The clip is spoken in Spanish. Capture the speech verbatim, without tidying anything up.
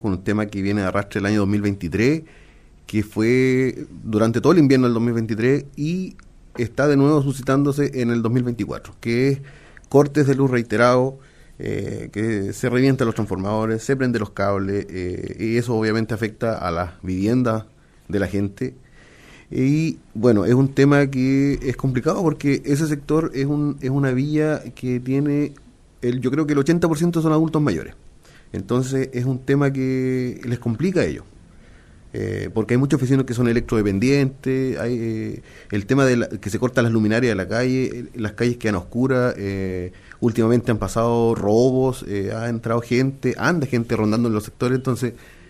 con un tema que viene de arrastre el año dos mil veintitrés, que fue durante todo el invierno del dos mil veintitrés y está de nuevo suscitándose en el dos mil veinticuatro, que es cortes de luz reiterados, eh, que se revientan los transformadores, se prenden los cables, eh, y eso obviamente afecta a las viviendas de la gente. Y bueno, es un tema que es complicado porque ese sector es un es una villa que tiene, el, yo creo que el ochenta por ciento son adultos mayores. Entonces es un tema que les complica a ellos. Eh, porque hay muchos vecinos que son electrodependientes, hay eh, el tema de la, que se cortan las luminarias de la calle, eh, las calles quedan oscuras, eh, últimamente han pasado robos, eh, ha entrado gente, anda gente rondando en los sectores, entonces